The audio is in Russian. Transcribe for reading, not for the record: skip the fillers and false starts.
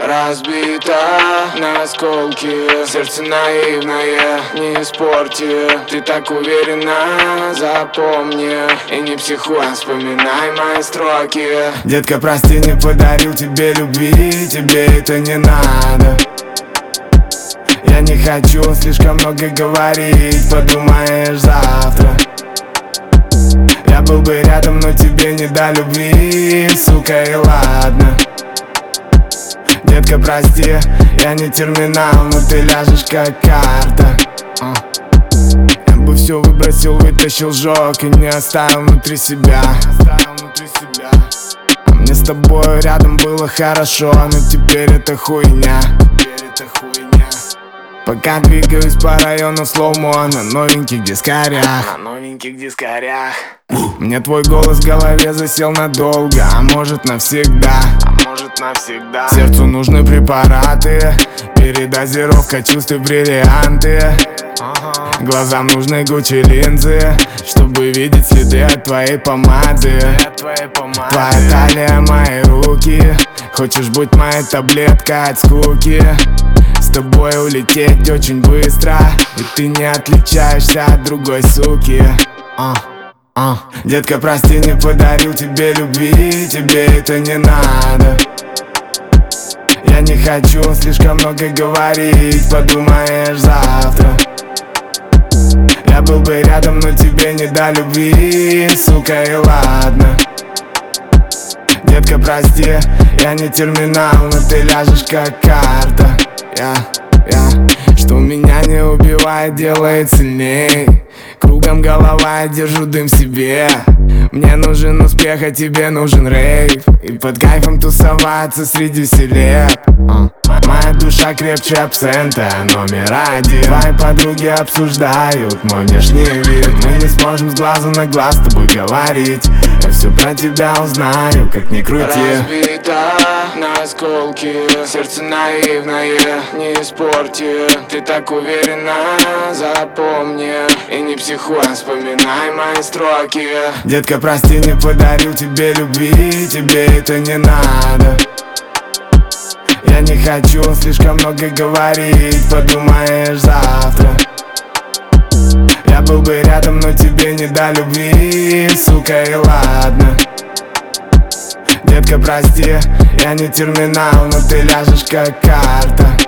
разбито на осколки, сердце наивное, не испорти. Ты так уверена, запомни, и не психуй, а вспоминай мои строки. Детка, прости, не подарил тебе любви, тебе это не надо. Я не хочу слишком много говорить, подумаешь завтра. Я был бы рядом, но тебе не до любви, сука, и ладно. Детка, прости, я не терминал, но ты ляжешь как карта. Я бы все выбросил, вытащил, сжег и не оставил внутри себя. Мне с тобой рядом было хорошо, но теперь это хуйня. Пока двигаюсь по району слоумо на новеньких дискарях. Мне твой голос в голове засел надолго, а может навсегда. Сердцу нужны препараты, передозировка чувств и бриллианты. Глазам нужны Гуччи линзы, чтобы видеть следы от твоей помады. Твоя талия, мои руки. Хочешь быть моей таблеткой от скуки? С тобой улететь очень быстро, и ты не отличаешься от другой суки. Детка, прости, не подарил тебе любви, тебе это не надо. Я не хочу слишком много говорить, подумаешь завтра. Я был бы рядом, но тебе не до любви, сука, и ладно. Детка, прости, я не терминал, но ты ляжешь как карта. Что меня не убивает, делает сильней. Кругом голова, я держу дым в себе. Мне нужен успех, а тебе нужен рейв. И под кайфом тусоваться среди селеб. Моя душа крепче абсента номер один. Твои подруги обсуждают мой внешний вид. Мы не сможем с глазу на глаз с тобой говорить. Я все про тебя узнаю, как ни крути. Разбито на осколки, сердце наивное, не испорти. Ты так уверена, запомни, и не психуй, а вспоминай мои строки. Детка, прости, не подарил тебе любви, тебе это не надо. Я не хочу слишком много говорить, подумаешь завтра. Я был бы рядом, но тебе не до любви, сука, и ладно. Детка, прости, я не терминал, но ты ляжешь как карта.